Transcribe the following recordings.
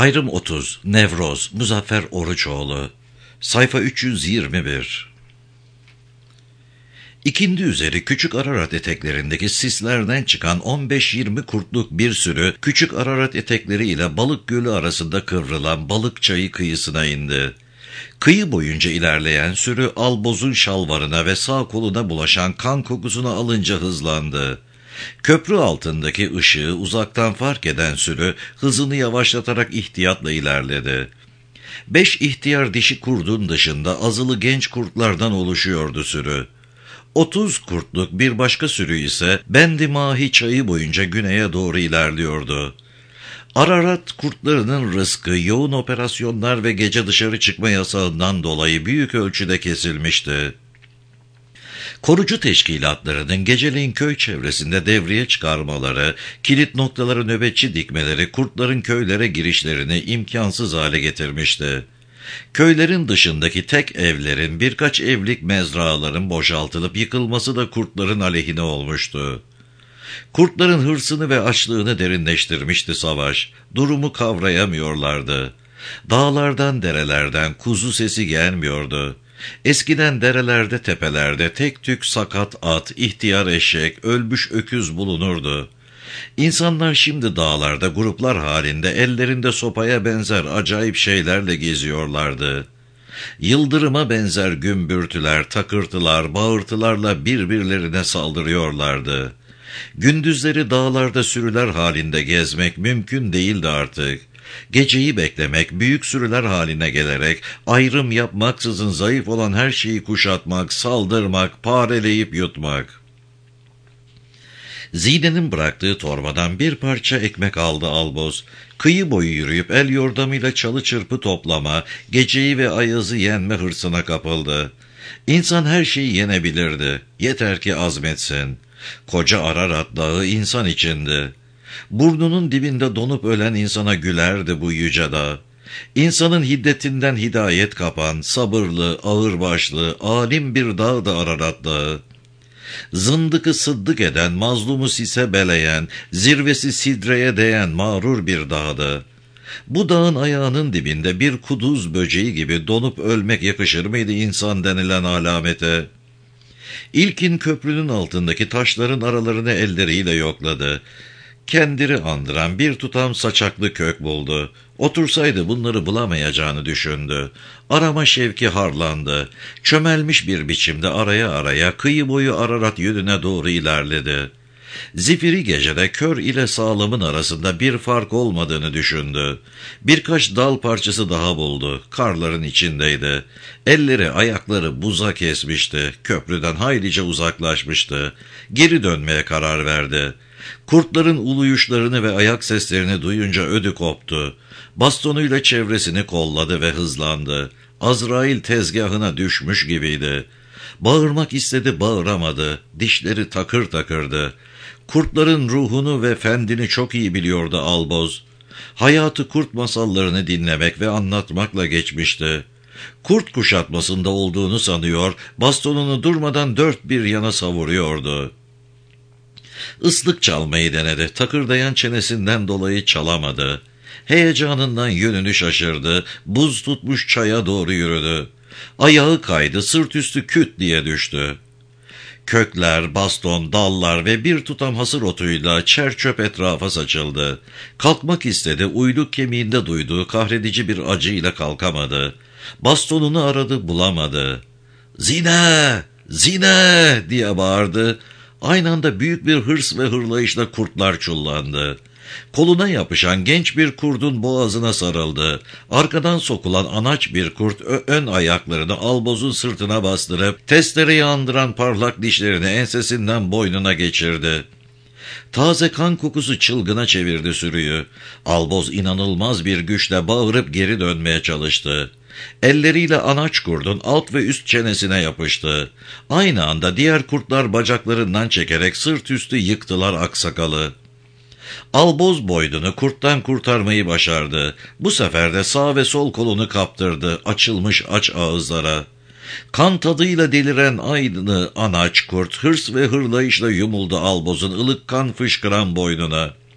Ayrım 30, Nevroz, Muzaffer Oruçoğlu, sayfa 321. İkindi üzeri Küçük Ararat eteklerindeki sislerden çıkan 15-20 kurtluk bir sürü Küçük Ararat etekleri ile Balık Gölü arasında kıvrılan Balık Çayı kıyısına indi. Kıyı boyunca ilerleyen sürü Alboz'un şalvarına ve sağ koluna bulaşan kan kokusunu alınca hızlandı. Köprü altındaki ışığı uzaktan fark eden sürü hızını yavaşlatarak ihtiyatla ilerledi. 5 ihtiyar dişi kurdun dışında azılı genç kurtlardan oluşuyordu sürü. 30 kurtluk bir başka sürü ise Bendi Mahi Çayı boyunca güneye doğru ilerliyordu. Ararat kurtlarının rızkı yoğun operasyonlar ve gece dışarı çıkma yasağından dolayı büyük ölçüde kesilmişti. Korucu teşkilatlarının geceleyin köy çevresinde devriye çıkarmaları, kilit noktaları nöbetçi dikmeleri kurtların köylere girişlerini imkansız hale getirmişti. Köylerin dışındaki tek evlerin, birkaç evlik mezraların boşaltılıp yıkılması da kurtların aleyhine olmuştu. Kurtların hırsını ve açlığını derinleştirmişti savaş. Durumu kavrayamıyorlardı. Dağlardan, derelerden kuzu sesi gelmiyordu. Eskiden derelerde, tepelerde tek tük sakat at, ihtiyar eşek, ölmüş öküz bulunurdu. İnsanlar şimdi dağlarda gruplar halinde ellerinde sopaya benzer acayip şeylerle geziyorlardı. Yıldırıma benzer gümbürtüler, takırtılar, bağırtılarla birbirlerine saldırıyorlardı. Gündüzleri dağlarda sürüler halinde gezmek mümkün değildi artık. Geceyi beklemek, büyük sürüler haline gelerek, ayrım yapmaksızın zayıf olan her şeyi kuşatmak, saldırmak, pareleyip yutmak. Zine'nin bıraktığı torbadan bir parça ekmek aldı Alboz. Kıyı boyu yürüyüp el yordamıyla çalı çırpı toplama, geceyi ve ayazı yenme hırsına kapıldı. İnsan her şeyi yenebilirdi, yeter ki azmetsin. Koca Ararat Dağı insan içindi. Burnunun dibinde donup ölen insana gülerdi bu yüce dağ. İnsanın hiddetinden hidayet kapan, sabırlı, ağırbaşlı, alim bir dağdı Ararat Dağı. Zındıkı sıddık eden, mazlumu sise beleyen, zirvesi sidreye değen mağrur bir dağdı. Bu dağın ayağının dibinde bir kuduz böceği gibi donup ölmek yakışır mıydı insan denilen alamete? İlkin köprünün altındaki taşların aralarını elleriyle yokladı. Kendini andıran bir tutam saçaklı kök buldu. Otursaydı bunları bulamayacağını düşündü. Arama şevki harlandı. Çömelmiş bir biçimde araya araya kıyı boyu Ararat yönüne doğru ilerledi. Zifiri gecede kör ile sağlamın arasında bir fark olmadığını düşündü. Birkaç dal parçası daha buldu. Karların içindeydi. Elleri ayakları buza kesmişti. Köprüden haylice uzaklaşmıştı. Geri dönmeye karar verdi. Kurtların uluyuşlarını ve ayak seslerini duyunca ödü koptu. Bastonuyla çevresini kolladı ve hızlandı. Azrail tezgahına düşmüş gibiydi. Bağırmak istedi, bağıramadı. Dişleri takır takırdı. Kurtların ruhunu ve fendini çok iyi biliyordu Alboz. Hayatı kurt masallarını dinlemek ve anlatmakla geçmişti. Kurt kuşatmasında olduğunu sanıyor, bastonunu durmadan dört bir yana savuruyordu. Islık çalmayı denedi, takırdayan çenesinden dolayı çalamadı. Heyecanından yönünü şaşırdı, buz tutmuş çaya doğru yürüdü. Ayağı kaydı, sırt üstü küt diye düştü. Kökler, baston, dallar ve bir tutam hasır otuyla çer çöp etrafa saçıldı. Kalkmak istedi, uyluk kemiğinde duyduğu kahredici bir acıyla kalkamadı. Bastonunu aradı, bulamadı. "Zine! Zine!" diye bağırdı. Aynı anda büyük bir hırs ve hırlayışla kurtlar çullandı. Koluna yapışan genç bir kurdun boğazına sarıldı. Arkadan sokulan anaç bir kurt ön ayaklarını Alboz'un sırtına bastırıp testereyi andıran parlak dişlerini ensesinden boynuna geçirdi. Taze kan kokusu çılgına çevirdi sürüyü. Alboz inanılmaz bir güçle bağırıp geri dönmeye çalıştı. Elleriyle anaç kurdun alt ve üst çenesine yapıştı. Aynı anda diğer kurtlar bacaklarından çekerek sırt üstü yıktılar aksakalı. Alboz boynunu kurttan kurtarmayı başardı. Bu sefer de sağ ve sol kolunu kaptırdı açılmış aç ağızlara. Kan tadıyla deliren aynı anaç kurt hırs ve hırlayışla yumuldu Alboz'un ılık kan fışkıran boynuna.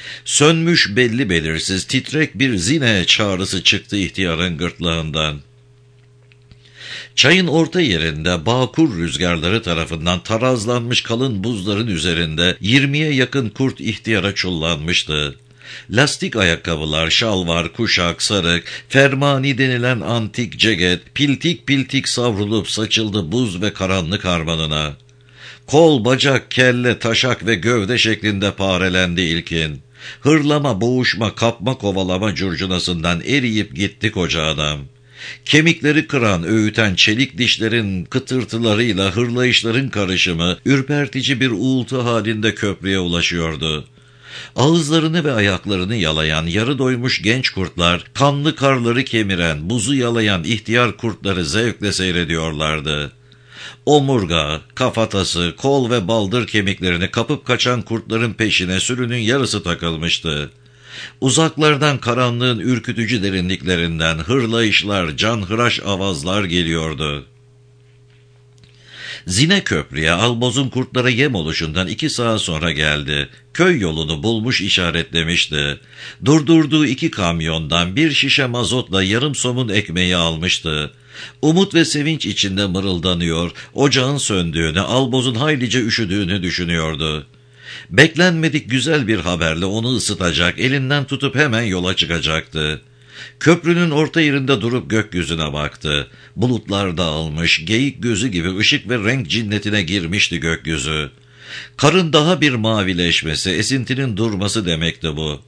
Sönmüş belli belirsiz titrek bir zine çağrısı çıktı ihtiyarın gırtlağından. Çayın orta yerinde bağkur rüzgarları tarafından tarazlanmış kalın buzların üzerinde 20'ye yakın kurt ihtiyara çullanmıştı. Lastik ayakkabılar, şalvar, kuşak, sarık, fermani denilen antik ceket, piltik piltik savrulup saçıldı buz ve karanlık harmanına. Kol, bacak, kelle, taşak ve gövde şeklinde parelendi ilkin. Hırlama, boğuşma, kapma, kovalama curcunasından eriyip gitti koca adam. Kemikleri kıran, öğüten çelik dişlerin kıtırtılarıyla hırlayışların karışımı ürpertici bir uğultu halinde köprüye ulaşıyordu. Ağızlarını ve ayaklarını yalayan yarı doymuş genç kurtlar, kanlı karları kemiren, buzu yalayan ihtiyar kurtları zevkle seyrediyorlardı. Omurga, kafatası, kol ve baldır kemiklerini kapıp kaçan kurtların peşine sürünün yarısı takılmıştı. Uzaklardan karanlığın ürkütücü derinliklerinden hırlayışlar, canhıraş avazlar geliyordu. Zine köprüye Alboz'un kurtlara yem oluşundan 2 saat sonra geldi. Köy yolunu bulmuş işaretlemişti. Durdurduğu 2 kamyondan 1 şişe mazotla yarım somun ekmeği almıştı. Umut ve sevinç içinde mırıldanıyor, ocağın söndüğünü, Alboz'un haylice üşüdüğünü düşünüyordu. Beklenmedik güzel bir haberle onu ısıtacak, elinden tutup hemen yola çıkacaktı. Köprünün orta yerinde durup gökyüzüne baktı. Bulutlar dağılmış, geyik gözü gibi ışık ve renk cinnetine girmişti gökyüzü. Karın daha bir mavileşmesi, esintinin durması demekti bu.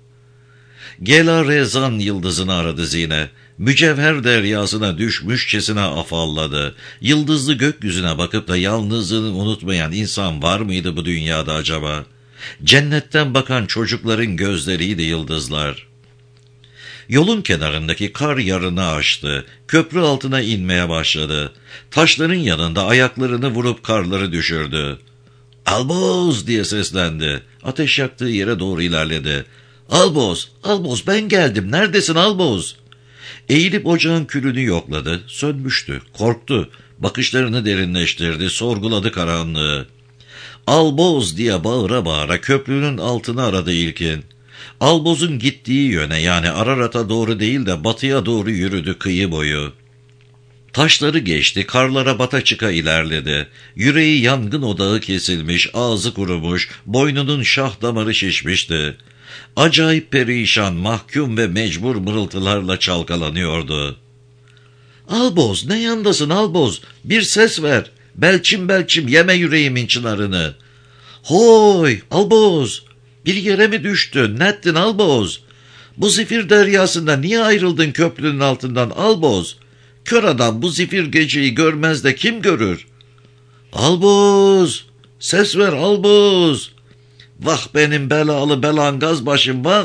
Gela Rezan yıldızını aradı Zine. Mücevher deryasına düşmüşçesine afalladı. Yıldızlı gökyüzüne bakıp da yalnızlığını unutmayan insan var mıydı bu dünyada acaba? Cennetten bakan çocukların gözleriydi yıldızlar. Yolun kenarındaki kar yarını aştı. Köprü altına inmeye başladı. Taşların yanında ayaklarını vurup karları düşürdü. "Alboz!" diye seslendi. Ateş yaktığı yere doğru ilerledi. "Alboz! Alboz, ben geldim. Neredesin Alboz?" Eğilip ocağın külünü yokladı. Sönmüştü. Korktu. Bakışlarını derinleştirdi. Sorguladı karanlığı. "Alboz!" diye bağıra bağıra köprünün altını aradı ilkin. Alboz'un gittiği yöne, yani Ararat'a doğru değil de batıya doğru yürüdü kıyı boyu. Taşları geçti, karlara bata çıka ilerledi. Yüreği yangın odağı kesilmiş, ağzı kurumuş, boynunun şah damarı şişmişti. Acayip perişan, mahkum ve mecbur mırıltılarla çalkalanıyordu. "Alboz, ne yandasın Alboz? Bir ses ver. Belçim belçim yeme yüreğimin çınarını." "Hoy Alboz! Bir yere mi düştün? Nettin Alboz? Bu zifir deryasında niye ayrıldın köprünün altından Alboz? Kör adam bu zifir geceyi görmez de kim görür? Alboz! Ses ver Alboz! Vah benim belalı belangaz başım vah!"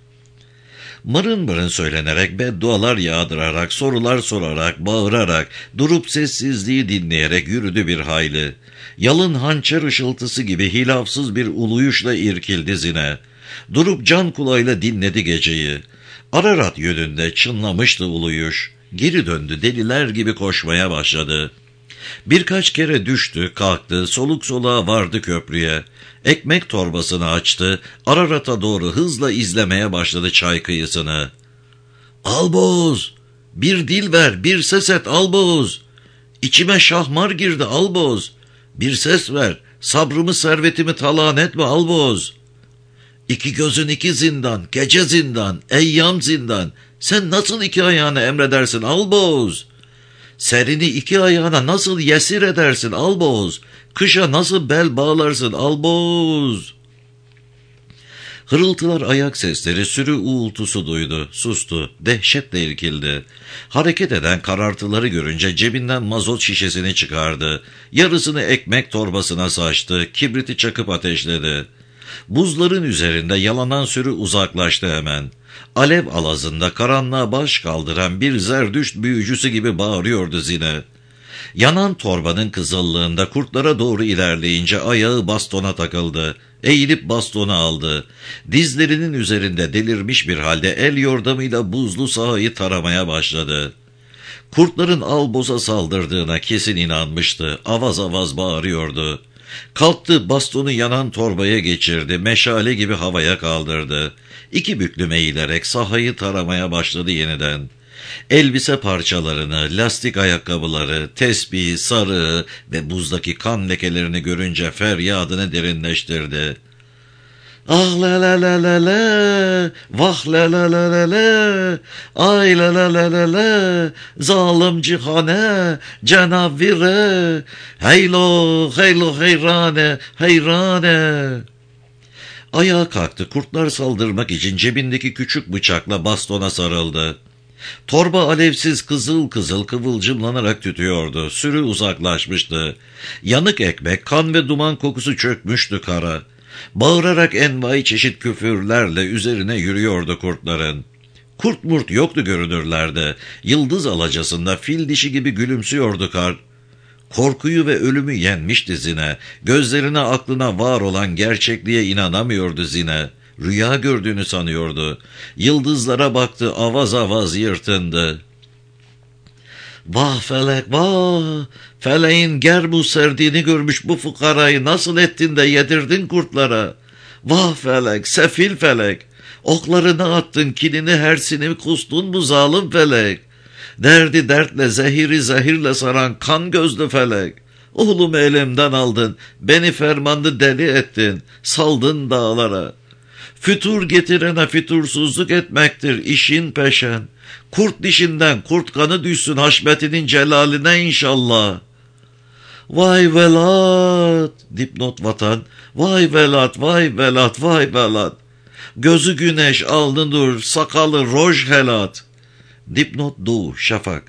Mırın mırın söylenerek, beddualar yağdırarak, sorular sorarak, bağırarak, durup sessizliği dinleyerek yürüdü bir hayli. Yalın hançer ışıltısı gibi hilafsız bir uluyuşla irkildi Zine. Durup can kulağıyla dinledi geceyi. Ararat yönünde çınlamıştı uluyuş. Geri döndü, deliler gibi koşmaya başladı. Birkaç kere düştü, kalktı, soluk soluğa vardı köprüye. Ekmek torbasını açtı, Ararat'a doğru hızla izlemeye başladı çay kıyısını. "Alboz! Bir dil ver, bir ses et Alboz! İçime şahmar girdi Alboz! Bir ses ver, sabrımı servetimi talan etme Alboz! İki gözün 2 zindan, gece zindan, eyyam zindan, sen nasıl 2 ayağını emredersin Alboz? Serini 2 ayağına nasıl yesir edersin Alboz? Kışa nasıl bel bağlarsın Alboz?" Hırıltılar, ayak sesleri, sürü uğultusu duydu. Sustu. Dehşetle irkildi. Hareket eden karartıları görünce cebinden mazot şişesini çıkardı. Yarısını ekmek torbasına saçtı. Kibriti çakıp ateşledi. Buzların üzerinde yalanan sürü uzaklaştı hemen. Alev alazında karanlığa baş kaldıran bir zerdüşt büyücüsü gibi bağırıyordu Zine. Yanan torbanın kızıllığında kurtlara doğru ilerleyince ayağı bastona takıldı. Eğilip bastonu aldı. Dizlerinin üzerinde delirmiş bir halde el yordamıyla buzlu sahayı taramaya başladı. Kurtların Alboz'a saldırdığına kesin inanmıştı. Avaz avaz bağırıyordu. Kalktı, bastonu yanan torbaya geçirdi. Meşale gibi havaya kaldırdı. İki büklüm eğilerek sahayı taramaya başladı yeniden. Elbise parçalarını, lastik ayakkabıları, tespihi, sarığı ve buzdaki kan lekelerini görünce feryadını derinleştirdi. Ah la la la la la, vah la la la la la, ay la la la la la, zalim cihane, cenavire, heylo heylo heyrane, heyrane. Ayağa kalktı, kurtlar saldırmak için cebindeki küçük bıçakla bastona sarıldı. Torba alevsiz kızıl kızıl kıvılcımlanarak tütüyordu. Sürü uzaklaşmıştı. Yanık ekmek, kan ve duman kokusu çökmüştü kara. Bağırarak envai çeşit küfürlerle üzerine yürüyordu kurtların. Kurt murt yoktu görünürlerde. Yıldız alacasında fil dişi gibi gülümsüyordu kar. Korkuyu ve ölümü yenmişti Zine. Gözlerine aklına var olan gerçekliğe inanamıyordu Zine. Rüya gördüğünü sanıyordu. Yıldızlara baktı, avaz avaz yırtındı. Vah felek vah! Feleğin gerbu serdiğini görmüş bu fukarayı nasıl ettin de yedirdin kurtlara? Vah felek, sefil felek! Oklarını attın, kinini hersini kustun bu zalim felek! Derdi dertle, zehiri zehirle saran kan gözlü felek! Oğlumu elimden aldın, beni fermanlı deli ettin, saldın dağlara. Fütur getirene fütursuzluk etmektir işin peşen. Kurt dişinden kurt kanı düşsün haşmetinin celaline inşallah. Vay velat, dipnot vatan, vay velat, vay velat, vay velat. Gözü güneş, alnı nur, sakalı roj helat. Dipnot doğu, şafak.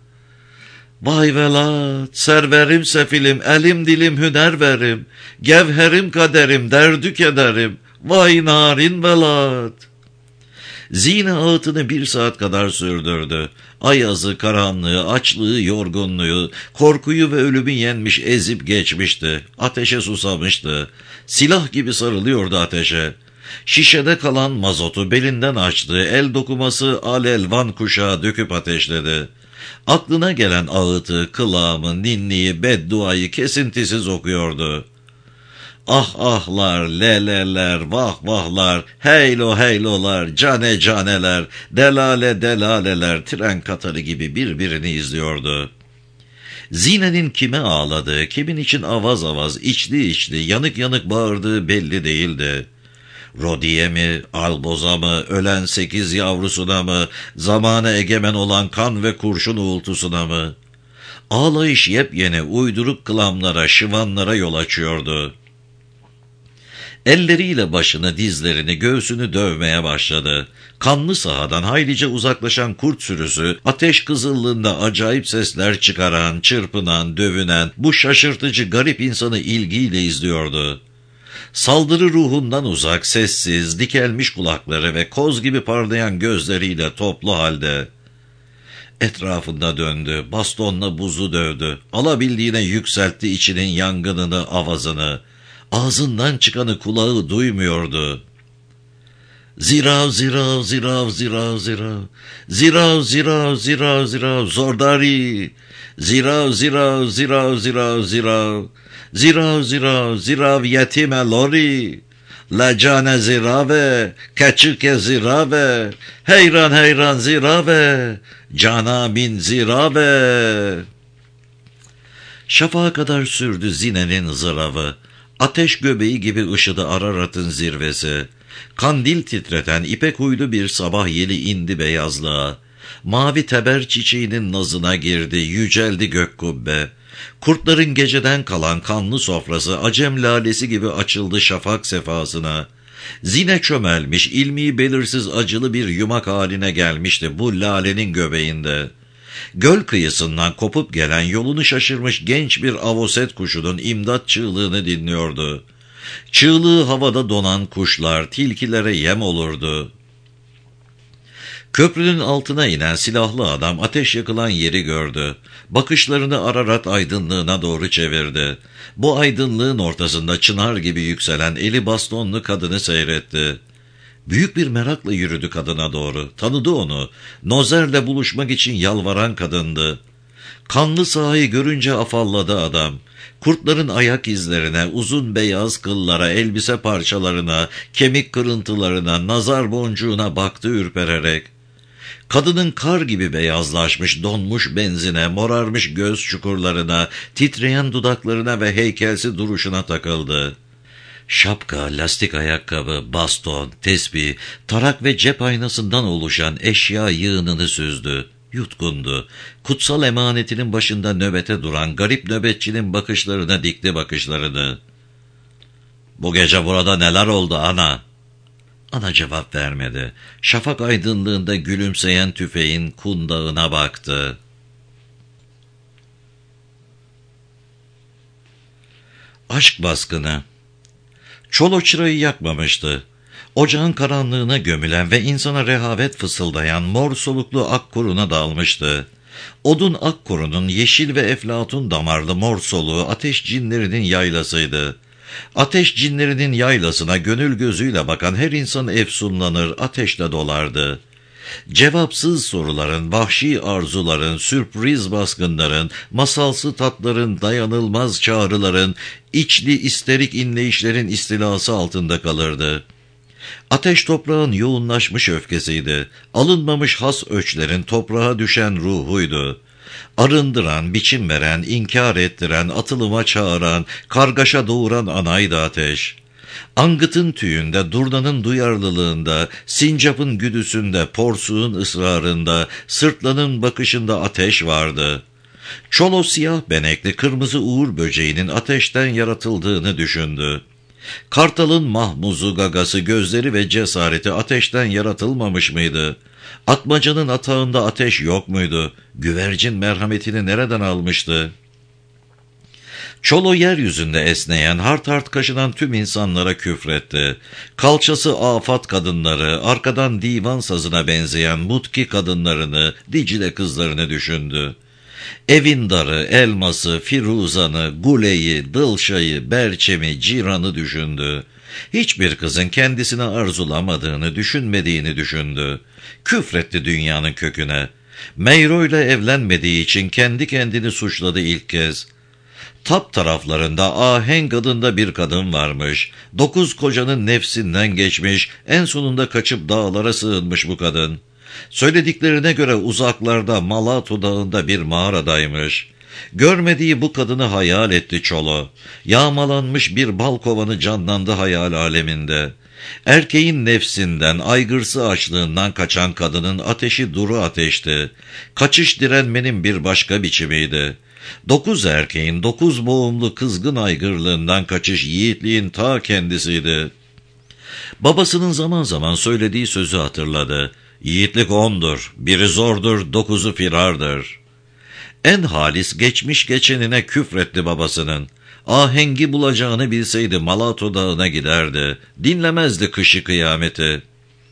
Vay velat, serverim sefilim, elim dilim hüner verim, gevherim kaderim, derdük ederim. Vay narin velat. Zine ağıtını 1 saat kadar sürdürdü. Ayazı, karanlığı, açlığı, yorgunluğu, korkuyu ve ölümü yenmiş ezip geçmişti. Ateşe susamıştı. Silah gibi sarılıyordu ateşe. Şişede kalan mazotu belinden açtı. El dokuması alelvan kuşağı döküp ateşledi. Aklına gelen ağıtı, kılağımı, ninniyi, bedduayı kesintisiz okuyordu. Ah ahlar, leleler, vah vahlar, heylo heylolar, cane caneler, delale delaleler tren katarı gibi birbirini izliyordu. Zine'nin kime ağladığı, kimin için avaz avaz, içli yanık yanık bağırdığı belli değildi. Rodiye mi, Alboz'a mı, ölen 8 yavrusuna mı, zamana egemen olan kan ve kurşun uğultusuna mı? Ağlayış yepyeni uyduruk kılamlara, şıvanlara yol açıyordu. Elleriyle başını, dizlerini, göğsünü dövmeye başladı. Kanlı sahadan haylice uzaklaşan kurt sürüsü, ateş kızıllığında acayip sesler çıkaran, çırpınan, dövünen, bu şaşırtıcı garip insanı ilgiyle izliyordu. Saldırı ruhundan uzak, sessiz, dikelmiş kulakları ve koz gibi parlayan gözleriyle toplu halde. Etrafında döndü, bastonla buzu dövdü, alabildiğine yükseltti içinin yangınını, avazını. Ağzından çıkanı kulağı duymuyordu. Zirav zirav zirav zirav zirav, zirav zirav zirav zirav zordari, zirav zirav zirav zirav zirav, zirav zirav zirav yetime lori, la cane zirave, keçike zirave, heyran heyran zirave, cana bin zirave. Şafağa kadar sürdü Zine'nin zıravı. Ateş göbeği gibi ışıdı Ararat'ın zirvesi. Kandil titreten ipek huylu bir sabah yeli indi beyazlığa. Mavi teber çiçeğinin nazına girdi, yüceldi gök kubbe. Kurtların geceden kalan kanlı sofrası acem lalesi gibi açıldı şafak sefasına. Zine çömelmiş, ilmi belirsiz acılı bir yumak haline gelmişti bu lalenin göbeğinde. Göl kıyısından kopup gelen yolunu şaşırmış genç bir avoset kuşunun imdat çığlığını dinliyordu. Çığlığı havada donan kuşlar tilkilere yem olurdu. Köprünün altına inen silahlı adam ateş yakılan yeri gördü. Bakışlarını Ararat aydınlığına doğru çevirdi. Bu aydınlığın ortasında çınar gibi yükselen eli bastonlu kadını seyretti. Büyük bir merakla yürüdü kadına doğru. Tanıdı onu. Nozer'le buluşmak için yalvaran kadındı. Kanlı sahayı görünce afalladı adam. Kurtların ayak izlerine, uzun beyaz kıllara, elbise parçalarına, kemik kırıntılarına, nazar boncuğuna baktı ürpererek. Kadının kar gibi beyazlaşmış, donmuş benzine, morarmış göz çukurlarına, titreyen dudaklarına ve heykelsi duruşuna takıldı. Şapka, lastik ayakkabı, baston, tesbih, tarak ve cep aynasından oluşan eşya yığınını süzdü. Yutkundu. Kutsal emanetinin başında nöbete duran garip nöbetçinin bakışlarına dikti bakışlarını. "Bu gece burada neler oldu ana?" Ana cevap vermedi. Şafak aydınlığında gülümseyen tüfeğin kundağına baktı. Aşk baskını. Çolo çırayı yakmamıştı. Ocağın karanlığına gömülen ve insana rehavet fısıldayan mor soluklu ak kuruna dalmıştı. Odun ak kurunun yeşil ve eflatun damarlı mor soluğu ateş cinlerinin yaylasıydı. Ateş cinlerinin yaylasına gönül gözüyle bakan her insan efsunlanır, ateşle dolardı. Cevapsız soruların, vahşi arzuların, sürpriz baskınların, masalsı tatların, dayanılmaz çağrıların, içli isterik inleyişlerin istilası altında kalırdı. Ateş toprağın yoğunlaşmış öfkesiydi. Alınmamış has öçlerin toprağa düşen ruhuydu. Arındıran, biçim veren, inkar ettiren, atılıma çağıran, kargaşa doğuran anaydı ateş. Angıtın tüyünde, durnanın duyarlılığında, sincapın güdüsünde, porsuğun ısrarında, sırtlanın bakışında ateş vardı. Çolo siyah benekli kırmızı uğur böceğinin ateşten yaratıldığını düşündü. Kartalın mahmuzu, gagası, gözleri ve cesareti ateşten yaratılmamış mıydı? Atmacanın atağında ateş yok muydu? Güvercin merhametini nereden almıştı? Çolo yeryüzünde esneyen, hart hart kaşınan tüm insanlara küfretti. Kalçası afat kadınları, arkadan divan sazına benzeyen mutki kadınlarını, Dicle kızlarını düşündü. Evindar'ı, Elmas'ı, Firuzan'ı, Gule'yi, Dılşa'yı, Berçem'i, Ciran'ı düşündü. Hiçbir kızın kendisini arzulamadığını, düşünmediğini düşündü. Küfretti dünyanın köküne. Meyro'yla evlenmediği için kendi kendini suçladı ilk kez. Tap taraflarında ahenk adında bir kadın varmış. 9 kocanın nefsinden geçmiş, en sonunda kaçıp dağlara sığınmış bu kadın. Söylediklerine göre uzaklarda Malatu Dağı'nda bir mağaradaymış. Görmediği bu kadını hayal etti Çolo. Yağmalanmış bir bal kovanı canlandı hayal aleminde. Erkeğin nefsinden, aygırsı açlığından kaçan kadının ateşi duru ateşti. Kaçış direnmenin bir başka biçimiydi. 9 erkeğin 9 boğumlu kızgın aygırlığından kaçış yiğitliğin ta kendisiydi. Babasının zaman zaman söylediği sözü hatırladı. Yiğitlik 10'dur, biri zordur, 9'u firardır. En halis geçmiş geçenine küfretti babasının. Ahengi bulacağını bilseydi Malato Dağı'na giderdi. Dinlemezdi kışı kıyameti.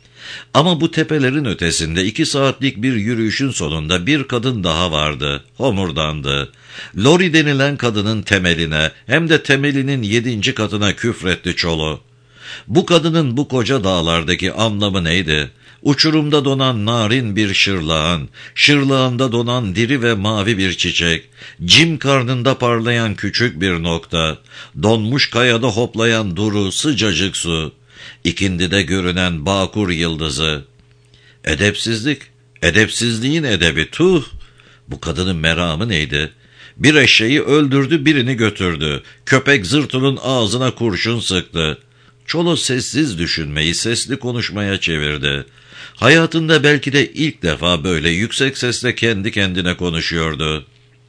Ama bu tepelerin ötesinde 2 saatlik bir yürüyüşün sonunda bir kadın daha vardı. Homurdandı. Lori denilen kadının temeline, hem de temelinin 7. katına küfretti Çolo. Bu kadının bu koca dağlardaki anlamı neydi? Uçurumda donan narin bir şırlağın, şırlağında donan diri ve mavi bir çiçek, cim karnında parlayan küçük bir nokta, donmuş kayada hoplayan duru sıcacık su, ikindide görünen Bağkur yıldızı. Edepsizlik, edepsizliğin edebi, tuh! Bu kadının meramı neydi? Bir eşeği öldürdü, birini götürdü. Köpek zırtının ağzına kurşun sıktı. Çolo sessiz düşünmeyi sesli konuşmaya çevirdi. Hayatında belki de ilk defa böyle yüksek sesle kendi kendine konuşuyordu.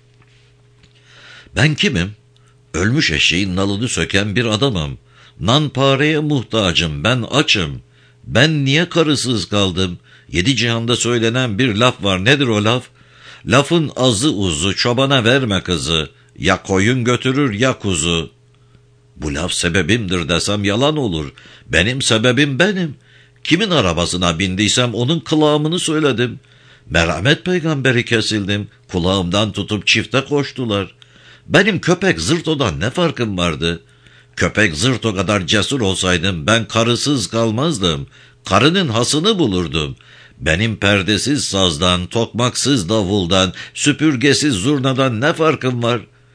Ben kimim? Ölmüş eşeğin nalını söken bir adamım. Nanpareye muhtacım, ben açım. Ben niye karısız kaldım? 7 cihanda söylenen bir laf var, nedir o laf? Lafın azı uzu, çobana verme kızı. Ya koyun götürür ya kuzu. Bu laf sebebimdir desem yalan olur. Benim sebebim benim. Kimin arabasına bindiysem onun kılağımını söyledim. Merhamet peygamberi kesildim. Kulağımdan tutup çifte koştular. Benim köpek Zırto'dan ne farkım vardı? Köpek Zırto kadar cesur olsaydım ben karısız kalmazdım. Karının hasını bulurdum. Benim perdesiz sazdan, tokmaksız davuldan, süpürgesiz zurnadan ne farkım var?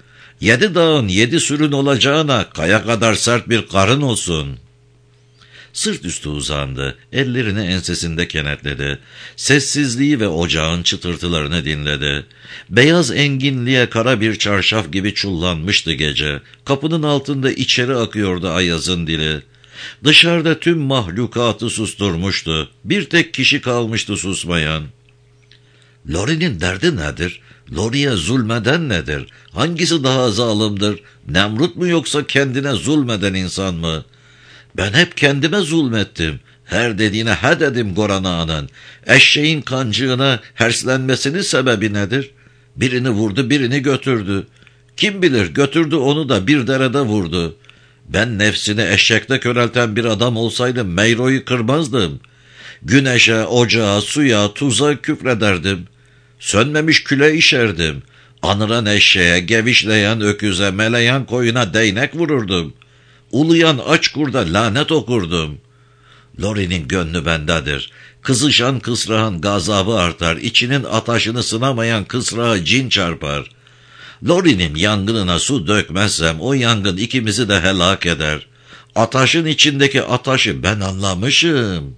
7 dağın 7 sürün olacağına kaya kadar sert bir karın olsun. Sırt üstü uzandı, ellerini ensesinde kenetledi. Sessizliği ve ocağın çıtırtılarını dinledi. Beyaz enginliğe kara bir çarşaf gibi çullanmıştı gece. Kapının altında içeri akıyordu ayazın dili. Dışarıda tüm mahlukatı susturmuştu. Bir tek kişi kalmıştı susmayan. Lori'nin derdi nedir? Lori'ye zulmeden nedir? Hangisi daha zalimdir? Nemrut mu yoksa kendine zulmeden insan mı? Ben hep kendime zulmettim. Her dediğine he dedim Gorana'nın. Eşeğin kancığına herslenmesinin sebebi nedir? Birini vurdu, birini götürdü. Kim bilir götürdü onu da bir derede vurdu. Ben nefsini eşekte körelten bir adam olsaydım Meyro'yu kırmazdım. Güneşe, ocağa, suya, tuza küfrederdim. Sönmemiş küle işerdim. Anıran eşeğe, gevişleyen öküze, meleyen koyuna değnek vururdum. Uluyan aç kurda lanet okurdum. Lori'nin gönlü bendedir. Kızışan kısrağın gazabı artar. İçinin ataşını sınamayan kısrağı cin çarpar. Lori'nin yangınına su dökmezsem o yangın ikimizi de helak eder. Ataşın içindeki ataşı ben anlamışım.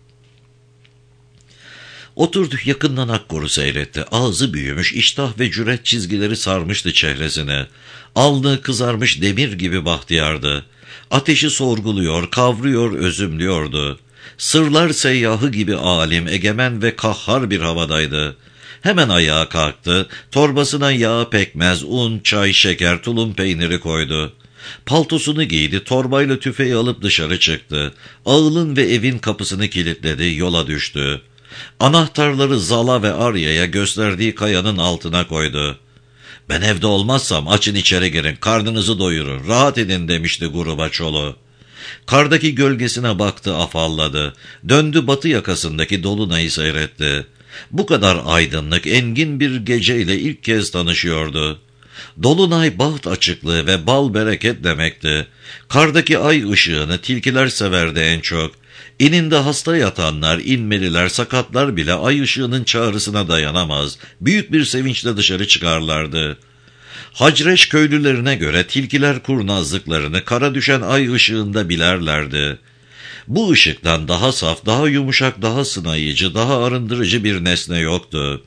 Oturdu yakından Akkor'u seyretti. Ağzı büyümüş, iştah ve cüret çizgileri sarmıştı çehresine. Alnı kızarmış demir gibi bahtiyardı. Ateşi sorguluyor, kavruyor, özümlüyordu. Sırlar seyyahı gibi alim, egemen ve kahhar bir havadaydı. Hemen ayağa kalktı, torbasına yağ, pekmez, un, çay, şeker, tulum peyniri koydu. Paltosunu giydi, torbayla tüfeği alıp dışarı çıktı. Ağılın ve evin kapısını kilitledi, yola düştü. Anahtarları Zala ve Arya'ya gösterdiği kayanın altına koydu. Ben evde olmazsam açın içeri girin, karnınızı doyurun, rahat edin demişti gruba Çolo. Kardaki gölgesine baktı, afalladı. Döndü batı yakasındaki dolunayı seyretti. Bu kadar aydınlık, engin bir geceyle ilk kez tanışıyordu. Dolunay baht açıklığı ve bal bereket demekti. Kardaki ay ışığını tilkiler severdi en çok. İninde hasta yatanlar, inmeliler, sakatlar bile ay ışığının çağrısına dayanamaz. Büyük bir sevinçle dışarı çıkarlardı. Hacreş köylülerine göre tilkiler kurnazlıklarını kara düşen ay ışığında bilerlerdi. Bu ışıktan daha saf, daha yumuşak, daha sınayıcı, daha arındırıcı bir nesne yoktu.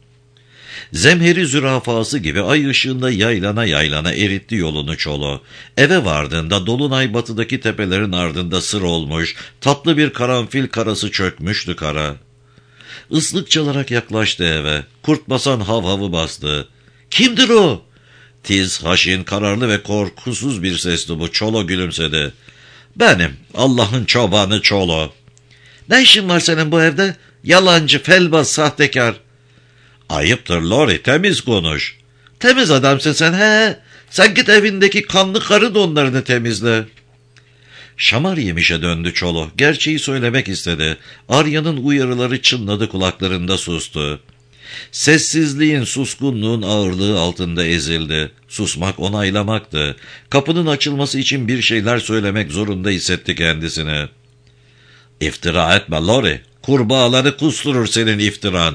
Zemheri zürafası gibi ay ışığında yaylana yaylana eritti yolunu Çolo. Eve vardığında dolunay batıdaki tepelerin ardında sır olmuş, tatlı bir karanfil karası çökmüştü kara. Islık çalarak yaklaştı eve. Kurt basan hav havı bastı. "Kimdir o?" Tiz, haşin, kararlı ve korkusuz bir sesti bu. Çolo gülümsedi. "Benim, Allah'ın çobanı Çolo." "Ne işin var senin bu evde? Yalancı, felbaz, sahtekar." "Ayıptır Lori, temiz konuş." "Temiz adamsın sen he. Sen git evindeki kanlı karı donlarını temizle." Şamar yemişe döndü Çolo. Gerçeği söylemek istedi. Arya'nın uyarıları çınladı kulaklarında, sustu. Sessizliğin, suskunluğun ağırlığı altında ezildi. Susmak onaylamaktı. Kapının açılması için bir şeyler söylemek zorunda hissetti kendisini. "İftira etme Lori. Kurbağaları kusturur senin iftiran."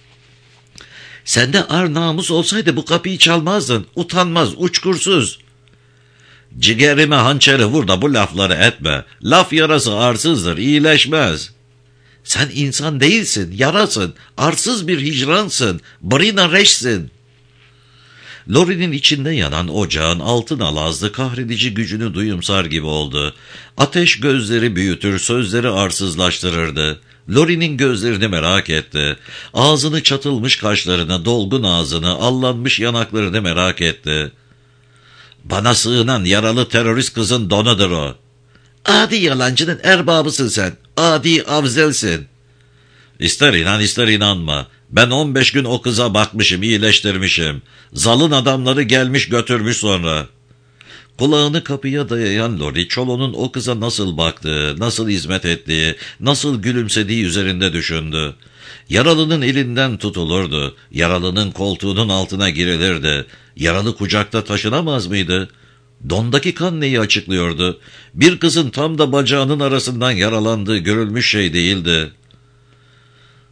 "Sende ar namus olsaydı bu kapıyı çalmazdın. Utanmaz, uçkursuz." "Ciğerime hançeri vur da bu lafları etme. Laf yarası arsızdır, iyileşmez." "Sen insan değilsin, yarasın, arsız bir hicransın, brina reşsin." Lori'nin içinde yanan ocağın altın alazlı kahredici gücünü duyumsar gibi oldu. Ateş gözleri büyütür, sözleri arsızlaştırırdı. Lori'nin gözlerini merak etti. Ağzını, çatılmış kaşlarını, dolgun ağzını, allanmış yanaklarını merak etti. "Bana sığınan yaralı terörist kızın donudur o." "Adi yalancının erbabısın sen. Adi avzelsin." "İster inan ister inanma. Ben 15 gün o kıza bakmışım, iyileştirmişim. Zalın adamları gelmiş götürmüş sonra." Kulağını kapıya dayayan Lori, Çolo'nun o kıza nasıl baktığı, nasıl hizmet ettiği, nasıl gülümsediği üzerinde düşündü. Yaralının elinden tutulurdu, yaralının koltuğunun altına girilirdi. Yaralı kucakta taşınamaz mıydı? Dondaki kan neyi açıklıyordu? Bir kızın tam da bacağının arasından yaralandığı görülmüş şey değildi.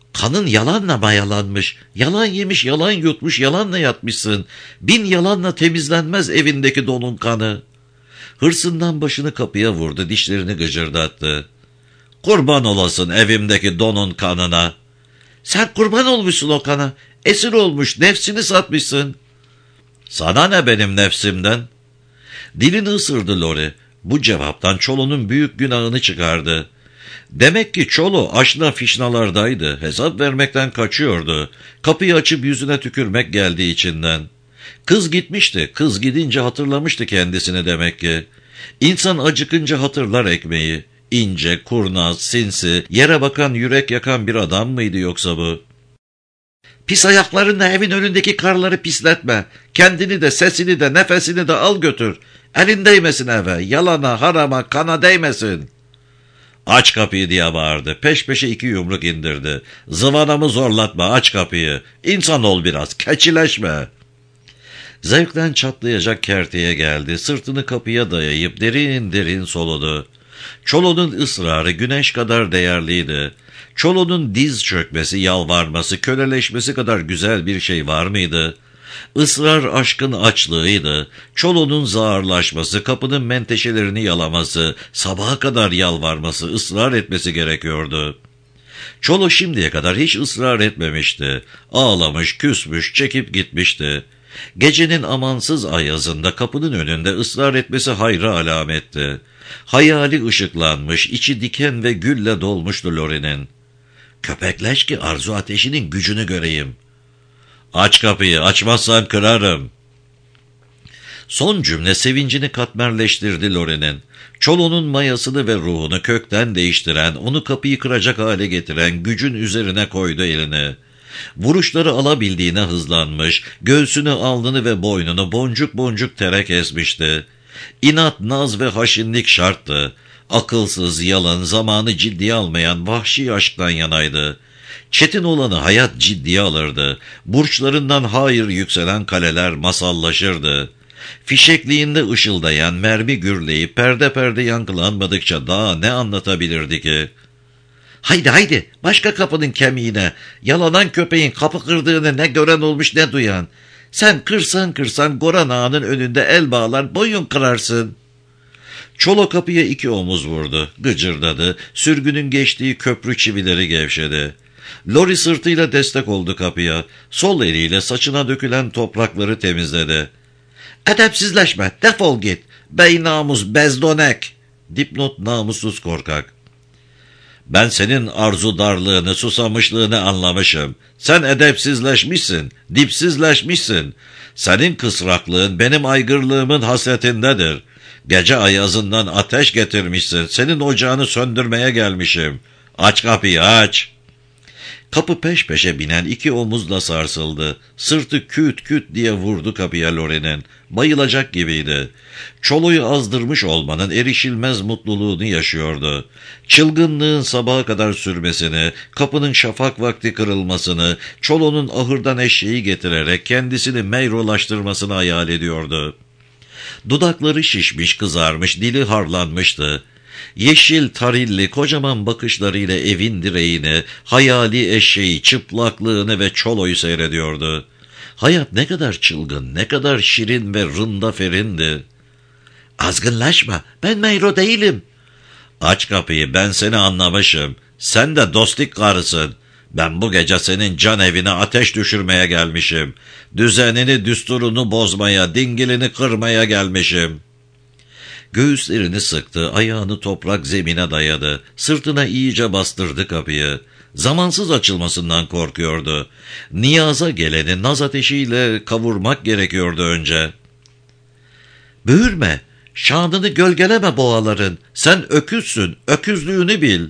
Kanın yalanla mayalanmış, yalan yemiş, yalan yutmuş, yalanla yatmışsın. 1000 yalanla temizlenmez evindeki donun kanı. Hırsından başını kapıya vurdu, dişlerini gıcırdattı. Kurban olasın evimdeki donun kanına. Sen kurban olmuşsun o kana, esir olmuş, nefsini satmışsın. Sana ne benim nefsimden? Dilini ısırdı Lori. Bu cevaptan Çolo'nun büyük günahını çıkardı. Demek ki Çolo aşna fişnalardaydı. Hesap vermekten kaçıyordu. Kapıyı açıp yüzüne tükürmek geldi içinden. Kız gitmişti. Kız gidince hatırlamıştı kendisini demek ki. İnsan acıkınca hatırlar ekmeği. İnce, kurnaz, sinsi, yere bakan, yürek yakan bir adam mıydı yoksa bu? Pis ayaklarınla evin önündeki karları pisletme. Kendini de, sesini de, nefesini de al götür. Elin değmesin eve. Yalana, harama, kana değmesin. Aç kapıyı diye bağırdı. Peş peşe 2 yumruk indirdi. Zıvanamı zorlatma, aç kapıyı. İnsan ol biraz, keçileşme. Zevkten çatlayacak kerteye geldi. Sırtını kapıya dayayıp derin derin soludu. Çolo'nun ısrarı güneş kadar değerliydi. Çolo'nun diz çökmesi, yalvarması, köleleşmesi kadar güzel bir şey var mıydı? Israr aşkın açlığıydı. Çolo'nun zağırlaşması, kapının menteşelerini yalaması, sabaha kadar yalvarması, ısrar etmesi gerekiyordu. Çolo şimdiye kadar hiç ısrar etmemişti. Ağlamış, küsmüş, çekip gitmişti. Gecenin amansız ayazında kapının önünde ısrar etmesi hayra alametti. Hayali ışıklanmış, içi diken ve gülle dolmuştu Lori'nin. Köpekleş ki arzu ateşinin gücünü göreyim. Aç kapıyı, açmazsan kırarım. Son cümle sevincini katmerleştirdi Lori'nin. Çolo'nun mayasını ve ruhunu kökten değiştiren, onu kapıyı kıracak hale getiren gücün üzerine koydu elini. Vuruşları alabildiğine hızlanmış, göğsünü, alnını ve boynunu boncuk boncuk tere kesmişti. İnat, naz ve haşinlik şarttı. Akılsız, yalan, zamanı ciddiye almayan vahşi aşktan yanaydı. Çetin olanı hayat ciddiye alırdı. Burçlarından hayır yükselen kaleler masallaşırdı. Fişekliğinde ışıldayan mermi gürleyip perde perde yankılanmadıkça daha ne anlatabilirdi ki? Haydi haydi, başka kapının kemiğine. Yalanan köpeğin kapı kırdığını ne gören olmuş ne duyan. Sen kırsan Goran Ağa'nın önünde el bağlar, boyun kırarsın. Çolo kapıya 2 omuz vurdu, gıcırdadı, sürgünün geçtiği köprü çivileri gevşedi. Lori sırtıyla destek oldu kapıya, sol eliyle saçına dökülen toprakları temizledi. Edepsizleşme, defol git, bey namus bezdonek. Dipnot namussuz korkak. Ben senin arzu darlığını, susamışlığını anlamışım. Sen edepsizleşmişsin, dipsizleşmişsin. Senin kısraklığın benim aygırlığımın hasretindedir. Gece ayazından ateş getirmişsin, senin ocağını söndürmeye gelmişim. Aç kapıyı, aç. Kapı peş peşe binen 2 omuzla sarsıldı. Sırtı küt küt diye vurdu kapıya Lori'nin. Bayılacak gibiydi. Çolo'yu azdırmış olmanın erişilmez mutluluğunu yaşıyordu. Çılgınlığın sabaha kadar sürmesini, kapının şafak vakti kırılmasını, Çolo'nun ahırdan eşeği getirerek kendisini meyrolaştırmasını hayal ediyordu. Dudakları şişmiş, kızarmış, dili harlanmıştı. Yeşil, tarilli, kocaman bakışlarıyla evin direğini, hayali eşeği, çıplaklığını ve Çolo'yu seyrediyordu. Hayat ne kadar çılgın, ne kadar şirin ve rındaferindi. Azgınlaşma, ben Meyro değilim. Aç kapıyı, ben seni anlamışım. Sen de dostik karısın. Ben bu gece senin can evine ateş düşürmeye gelmişim. Düzenini, düsturunu bozmaya, dingilini kırmaya gelmişim. Göğüslerini sıktı, ayağını toprak zemine dayadı, sırtına iyice bastırdı kapıyı. Zamansız açılmasından korkuyordu. Niyaza geleni naz ateşiyle kavurmak gerekiyordu önce. Böğürme, şanını gölgeleme boğaların, sen öküzsün, öküzlüğünü bil.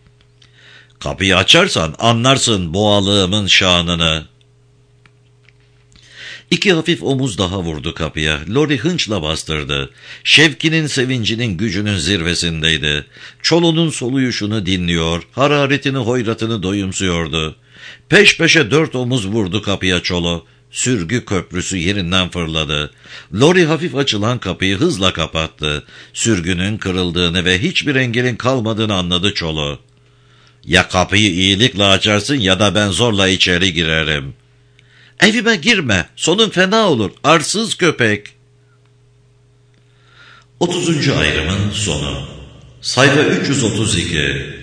Kapıyı açarsan anlarsın boğalığımın şanını. 2 hafif omuz daha vurdu kapıya. Lori hınçla bastırdı. Şevkinin, sevincinin, gücünün zirvesindeydi. Çolo'nun soluyuşunu dinliyor, hararetini, hoyratını doyumsuyordu. Peş peşe 4 omuz vurdu kapıya Çolo. Sürgü köprüsü yerinden fırladı. Lori hafif açılan kapıyı hızla kapattı. Sürgünün kırıldığını ve hiçbir engelin kalmadığını anladı Çolo. Ya kapıyı iyilikle açarsın ya da ben zorla içeri girerim. Evime girme, sonun fena olur, arsız köpek. 30. ayrımın sonu. Sayfa 332.